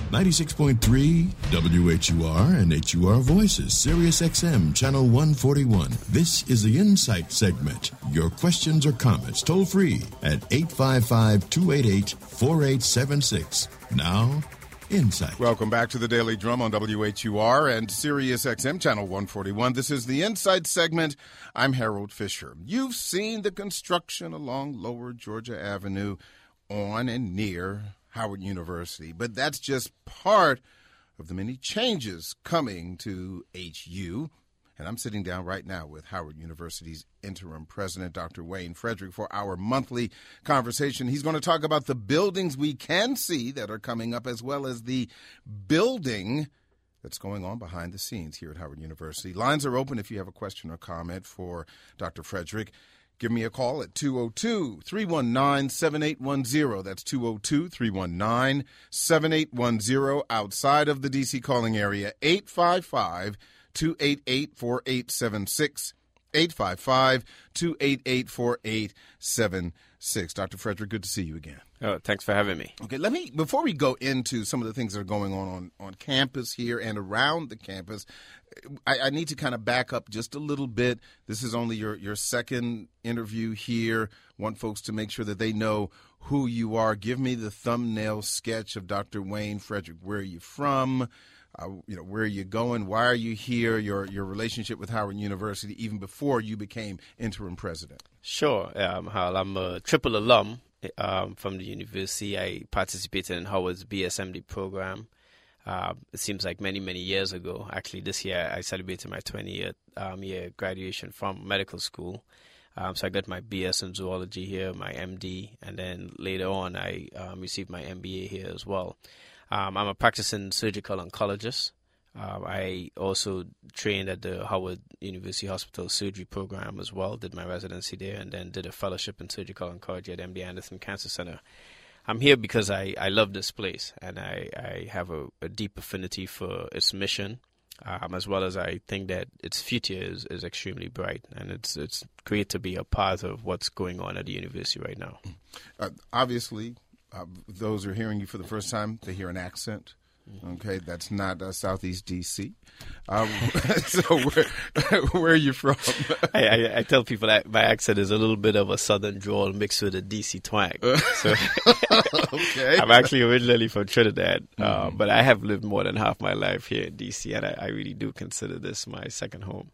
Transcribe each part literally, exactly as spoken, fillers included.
ninety-six point three W H U R and H U R Voices, Sirius X M, Channel one forty-one. This is the Insight segment. Your questions or comments toll free at eight five five, two eight eight, four eight seven six. Now, Insight. Welcome back to the Daily Drum on W H U R and Sirius X M, Channel one forty-one. This is the Insight segment. I'm Harold Fisher. You've seen the construction along Lower Georgia Avenue on and near Howard University, but that's just part of the many changes coming to H U. And I'm sitting down right now with Howard University's interim president, Doctor Wayne Frederick, for our monthly conversation. He's going to talk about the buildings we can see that are coming up, as well as the building that's going on behind the scenes here at Howard University. Lines are open if you have a question or comment for Doctor Frederick. Give me a call at two oh two, three one nine, seven eight one zero. That's two oh two, three one nine, seven eight one zero. Outside of the D C calling area, eight five five, two eight eight, four eight seven six. eight five five, two eight eight, four eight seven six. Doctor Frederick, good to see you again. Oh, thanks for having me. Okay, let me, before we go into some of the things that are going on on, on campus here and around the campus, I, I need to kind of back up just a little bit. This is only your, your second interview here. Want folks to make sure that they know who you are. Give me the thumbnail sketch of Doctor Wayne Frederick. Where are you from? Uh, you know, where are you going? Why are you here? Your your relationship with Howard University, even before you became interim president. Sure. Um, Hal, I'm a triple alum um, from the university. I participated in Howard's B S M D program. Uh, it seems like many, many years ago. Actually, this year I celebrated my twentieth um, year graduation from medical school. Um, so I got my B S in zoology here, my M D, and then later on I um, received my M B A here as well. Um, I'm a practicing surgical oncologist. Uh, I also trained at the Howard University Hospital surgery program as well, did my residency there, and then did a fellowship in surgical oncology at M D Anderson Cancer Center. I'm here because I, I love this place, and I, I have a, a deep affinity for its mission, um, as well as I think that its future is, is extremely bright, and it's it's great to be a part of what's going on at the university right now. Uh, obviously, Uh, those who are hearing you for the first time, they hear an accent. Okay, that's not uh, Southeast D C. Um, so where, where are you from? I, I, I tell people that my accent is a little bit of a southern drawl mixed with a D C twang. So okay. I'm actually originally from Trinidad, mm-hmm. uh, but I have lived more than half my life here in D C, and I, I really do consider this my second home.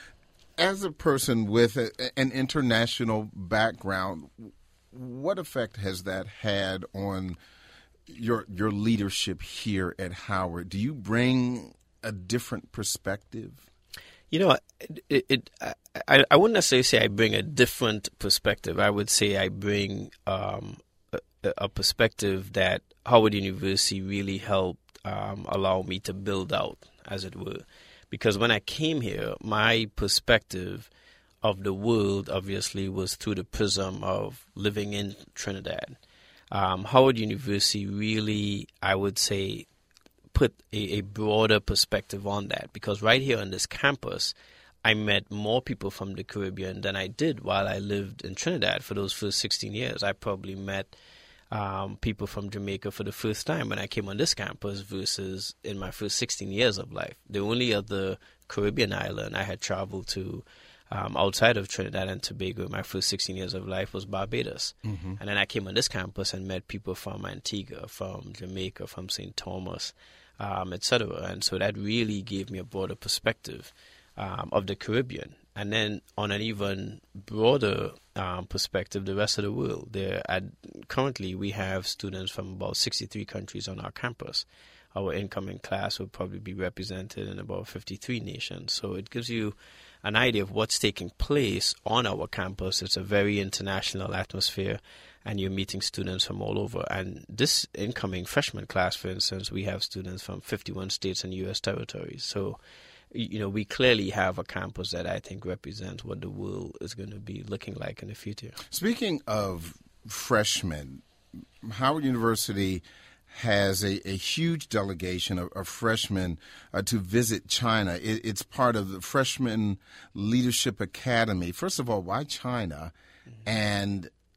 As a person with a, an international background, what effect has that had on your your leadership here at Howard? Do you bring a different perspective? You know, it, it I, I wouldn't necessarily say I bring a different perspective. I would say I bring um, a, a perspective that Howard University really helped um, allow me to build out, as it were. Because when I came here, my perspective of the world obviously was through the prism of living in Trinidad. Um, Howard University really, I would say, put a, a broader perspective on that, because right here on this campus, I met more people from the Caribbean than I did while I lived in Trinidad for those first sixteen years. I probably met um, people from Jamaica for the first time when I came on this campus versus in my first sixteen years of life. The only other Caribbean island I had traveled to Um, outside of Trinidad and Tobago, my first sixteen years of life was Barbados. Mm-hmm. And then I came on this campus and met people from Antigua, from Jamaica, from Saint Thomas, um, et cetera. And so that really gave me a broader perspective um, of the Caribbean. And then on an even broader um, perspective, the rest of the world. There, at, currently, we have students from about sixty-three countries on our campus. Our incoming class will probably be represented in about fifty-three nations. So it gives you an idea of what's taking place on our campus. It's a very international atmosphere, and you're meeting students from all over. And this incoming freshman class, for instance, we have students from fifty-one states and U S territories. So, you know, we clearly have a campus that I think represents what the world is going to be looking like in the future. Speaking of freshmen, Howard University has a, a huge delegation of, of freshmen uh, to visit China. It, it's part of the Freshman Leadership Academy. First of all, why China? Mm-hmm. And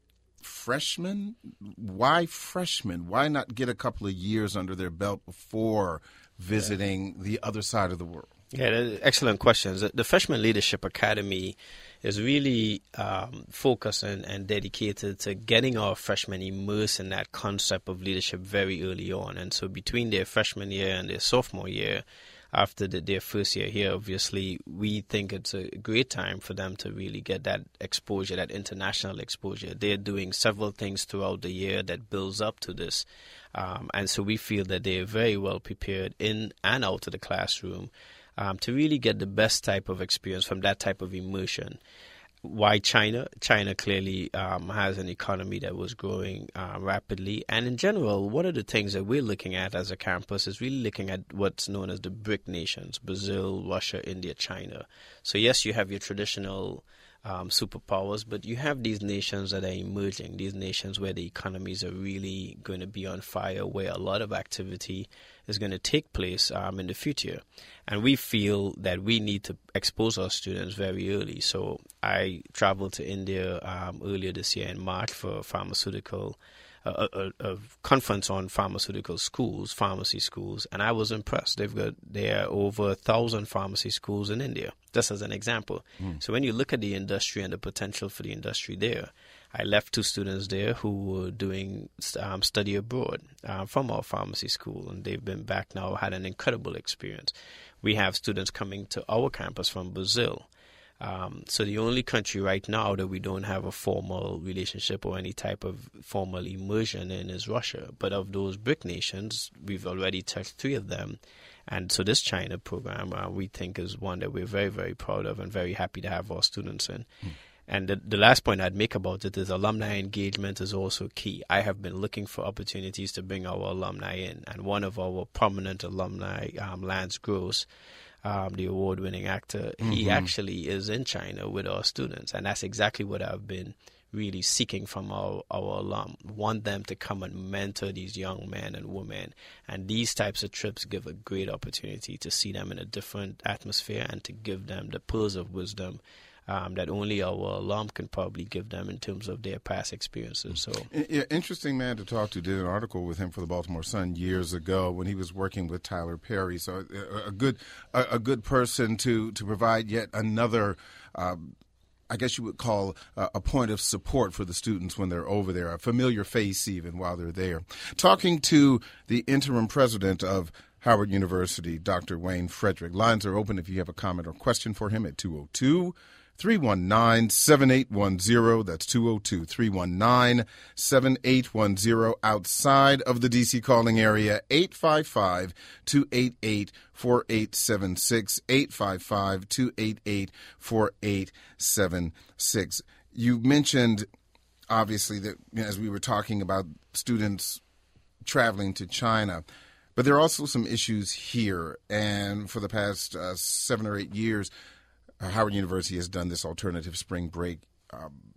freshmen. Why freshmen? Why not get a couple of years under their belt before visiting yeah. the other side of the world? Yeah, excellent questions. The Freshman Leadership Academy is really um, focused and, and dedicated to getting our freshmen immersed in that concept of leadership very early on. And so between their freshman year and their sophomore year, after the, their first year here, obviously, we think it's a great time for them to really get that exposure, that international exposure. They're doing several things throughout the year that builds up to this. Um, and so we feel that they're very well prepared in and out of the classroom um, to really get the best type of experience from that type of immersion. Why China? China clearly um, has an economy that was growing uh, rapidly. And in general, one of the things that we're looking at as a campus is really looking at what's known as the BRIC nations, Brazil, Russia, India, China. So yes, you have your traditional um, superpowers, but you have these nations that are emerging, these nations where the economies are really going to be on fire, where a lot of activity is going to take place um, in the future. And we feel that we need to expose our students very early. So I traveled to India um, earlier this year in March for a pharmaceutical, uh, a, a conference on pharmaceutical schools, pharmacy schools, and I was impressed. They've got there are over a thousand pharmacy schools in India, just as an example. Mm. So when you look at the industry and the potential for the industry there, I left two students there who were doing um, study abroad uh, from our pharmacy school, and they've been back now, had an incredible experience. We have students coming to our campus from Brazil. Um, so the only country right now that we don't have a formal relationship or any type of formal immersion in is Russia. But of those BRIC nations, we've already touched three of them. And so this China program, uh, we think, is one that we're very, very proud of and very happy to have our students in. Mm. And the, the last point I'd make about it is alumni engagement is also key. I have been looking for opportunities to bring our alumni in. And one of our prominent alumni, um, Lance Gross, um, the award-winning actor, mm-hmm. he actually is in China with our students. And that's exactly what I've been really seeking from our, our alum. Want them to come and mentor these young men and women. And these types of trips give a great opportunity to see them in a different atmosphere and to give them the pearls of wisdom Um, that only our alum can probably give them in terms of their past experiences. So, yeah, interesting man to talk to. Did an article with him for the Baltimore Sun years ago when he was working with Tyler Perry. So, a, a good, a, a good person to to provide yet another. Uh, I guess you would call uh, a point of support for the students when they're over there, a familiar face even while they're there. Talking to the interim president of Howard University, Doctor Wayne Frederick. Lines are open if you have a comment or question for him at two oh two, three one nine, seven eight one zero. That's two oh two, three one nine, seven eight one zero. Outside of the D C calling area, eight five five, two eight eight, four eight seven six, eight five five, two eight eight, four eight seven six. You mentioned, obviously, that you know, as we were talking about students traveling to China, but there are also some issues here. And for the past uh, seven or eight years, uh, Howard University has done this alternative spring break um,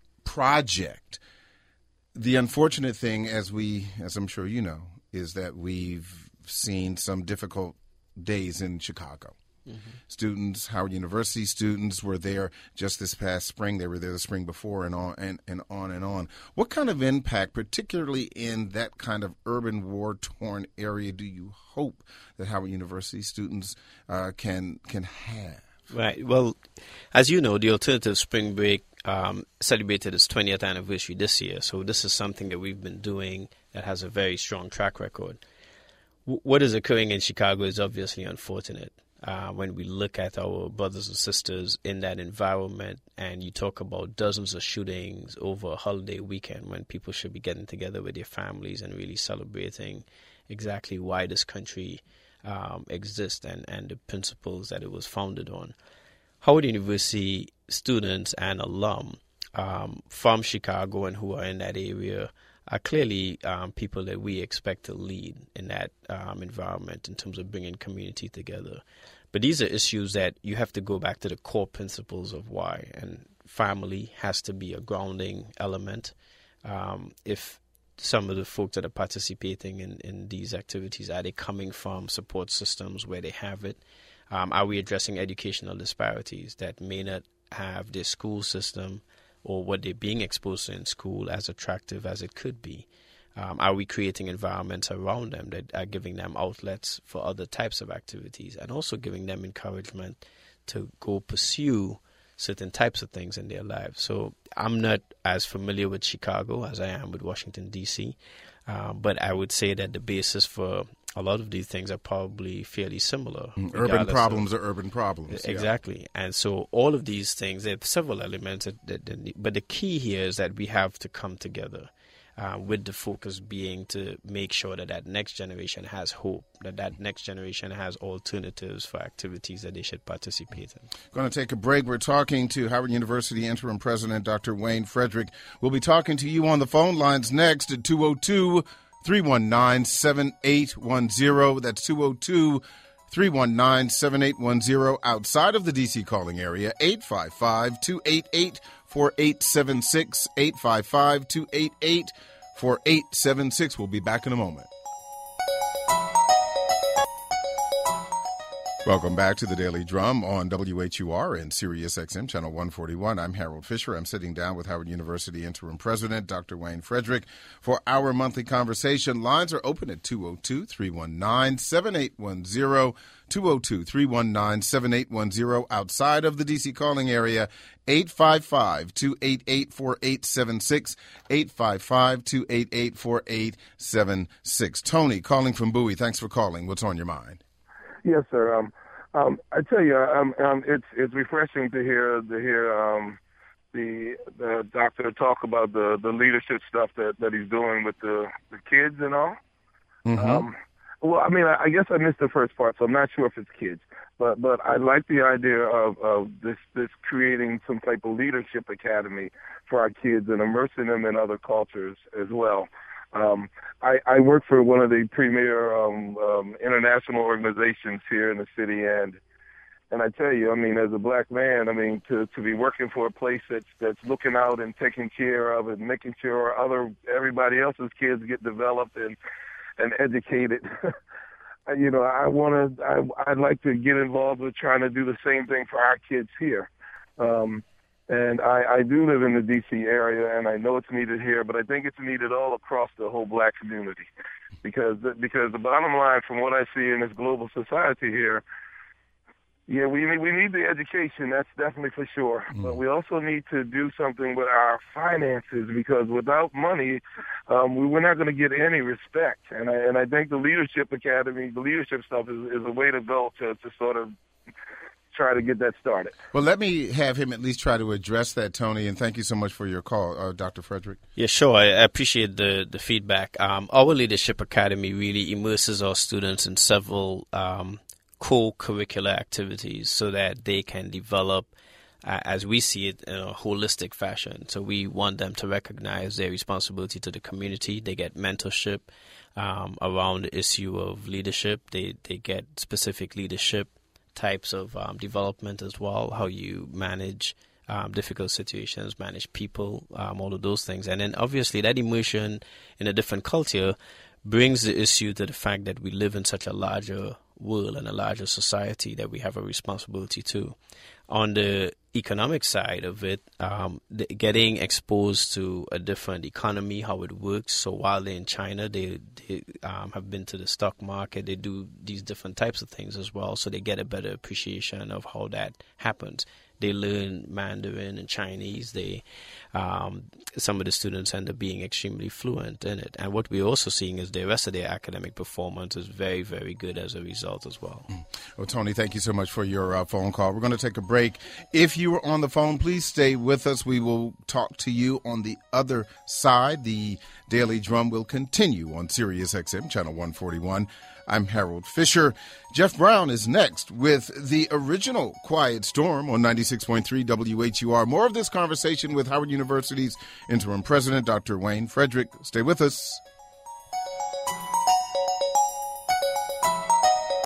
project. The unfortunate thing, as we, as I'm sure you know, is that we've seen some difficult days in Chicago. Mm-hmm. Students, Howard University students, were there just this past spring. They were there the spring before, and on and, and on and on. What kind of impact, particularly in that kind of urban war-torn area, do you hope that Howard University students uh, can can have? Right. Well, as you know, the alternative spring break um, celebrated its twentieth anniversary this year. So this is something that we've been doing that has a very strong track record. W- what is occurring in Chicago is obviously unfortunate. Uh, when we look at our brothers and sisters in that environment, and you talk about dozens of shootings over a holiday weekend when people should be getting together with their families and really celebrating exactly why this country um, exists and, and the principles that it was founded on. Howard University students and alum um, from Chicago and who are in that area are clearly um, people that we expect to lead in that um, environment in terms of bringing community together. But these are issues that you have to go back to the core principles of why. And family has to be a grounding element. Um, if some of the folks that are participating in, in these activities, are they coming from support systems where they have it? Um, are we addressing educational disparities that may not have their school system or what they're being exposed to in school as attractive as it could be? Um, are we creating environments around them that are giving them outlets for other types of activities, and also giving them encouragement to go pursue certain types of things in their lives? So I'm not as familiar with Chicago as I am with Washington, D C, uh, but I would say that the basis for a lot of these things are probably fairly similar. Urban problems of, are urban problems. Exactly. Yeah. And so all of these things, there are several elements, that, that, that, but the key here is that we have to come together. Uh, with the focus being to make sure that that next generation has hope, that that next generation has alternatives for activities that they should participate in. Going to take a break. We're talking to Howard University Interim President Doctor Wayne Frederick. We'll be talking to you on the phone lines next at two oh two, three one nine, seven eight one zero. That's two oh two, three one nine, seven eight one zero. Outside of the D C calling area, eight five five, two eight eight, four eight seven six, eight five five, two eight eight, four eight seven six. We'll be back in a moment. Welcome back to the Daily Drum on W H U R and Sirius X M Channel one forty-one. I'm Harold Fisher. I'm sitting down with Howard University Interim President Doctor Wayne Frederick for our monthly conversation. Lines are open at two oh two, three one nine, seven eight one zero, two oh two, three one nine, seven eight one zero. Outside of the D C calling area, eight five five, two eight eight, four eight seven six, eight five five, two eight eight, four eight seven six. Tony, calling from Bowie. Thanks for calling. What's on your mind? Yes, sir. Um, um, I tell you, um, um, it's it's refreshing to hear to hear um, the the doctor talk about the, the leadership stuff that, that he's doing with the, the kids and all. Mm-hmm. Um, well, I mean, I, I guess I missed the first part, so I'm not sure if it's kids. But but I like the idea of, of this this creating some type of leadership academy for our kids and immersing them in other cultures as well. Um, I, I work for one of the premier um, um, international organizations here in the city, and and I tell you, I mean, as a black man, I mean, to, to be working for a place that's that's looking out and taking care of and making sure other everybody else's kids get developed and and educated. You know, I want to. I, I'd like to get involved with trying to do the same thing for our kids here. Um, And I, I do live in the D C area, and I know it's needed here, but I think it's needed all across the whole black community, because because the bottom line, from what I see in this global society here, yeah, we need, we need the education, that's definitely for sure, mm. but we also need to do something with our finances, because without money, um, we, we're not going to get any respect. And I and I think the Leadership Academy, the leadership stuff, is, is a way to go to, to sort of try to get that started. Well, let me have him at least try to address that, Tony, and thank you so much for your call, uh, Doctor Frederick. Yeah, sure. I appreciate the, the feedback. Um, our Leadership Academy really immerses our students in several um, co-curricular activities so that they can develop, uh, as we see it, in a holistic fashion. So we want them to recognize their responsibility to the community. They get mentorship um, around the issue of leadership. They, they get specific leadership types of um, development as well, how you manage um, difficult situations, manage people, um, all of those things. And then obviously that immersion in a different culture brings the issue to the fact that we live in such a larger world and a larger society that we have a responsibility to. On the economic side of it, um, the, getting exposed to a different economy, how it works. So while they're in China, they, they um, have been to the stock market. They do these different types of things as well. So they get a better appreciation of how that happens. They learn Mandarin and Chinese. They, um, some of the students end up being extremely fluent in it. And what we're also seeing is the rest of their academic performance is very, very good as a result as well. Well, Tony, thank you so much for your uh, phone call. We're going to take a break. If you are on the phone, please stay with us. We will talk to you on the other side. The Daily Drum will continue on Sirius X M, Channel one forty-one. I'm Harold Fisher. Jeff Brown is next with the original Quiet Storm on ninety-six point three W H U R. More of this conversation with Howard University's interim president, Doctor Wayne Frederick. Stay with us.